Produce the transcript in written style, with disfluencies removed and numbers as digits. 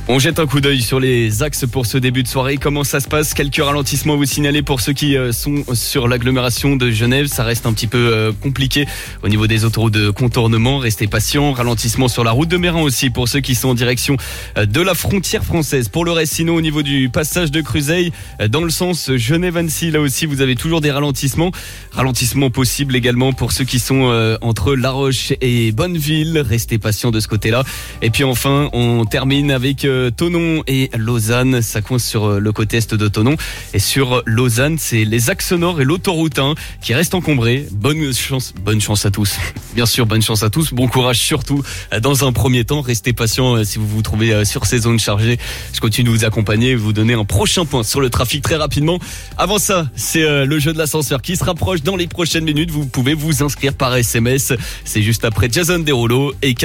On jette un coup d'œil sur les axes pour ce début de soirée. Comment ça se passe? Quelques ralentissements à vous signaler pour ceux qui sont sur l'agglomération de Genève. Ça reste un petit peu compliqué au niveau des autoroutes de contournement. Restez patients. Ralentissement sur la route de Mérin aussi pour ceux qui sont en direction de la frontière française. Pour le reste, sinon au niveau du passage de Cruzeil, dans le sens Genève-Annecy, là aussi vous avez toujours des ralentissements. Ralentissements possibles également pour ceux qui sont entre La Roche et Bonneville. Restez patients de ce côté-là. Et puis enfin, on termine avec Thonon et Lausanne. Ça coince sur le côté est de Thonon. Et sur Lausanne, c'est les axes nord et l'autoroute 1 qui restent encombrés. Bonne chance à tous. Bien sûr, bonne chance à tous. Bon courage surtout dans un premier temps. Restez patients si vous vous trouvez sur ces zones chargées. Je continue de vous accompagner et vous donner un prochain point sur le trafic très rapidement. Avant ça, c'est le jeu de l'ascenseur qui se rapproche dans les prochaines minutes. Vous pouvez vous inscrire par SMS. C'est juste après Jason Derulo et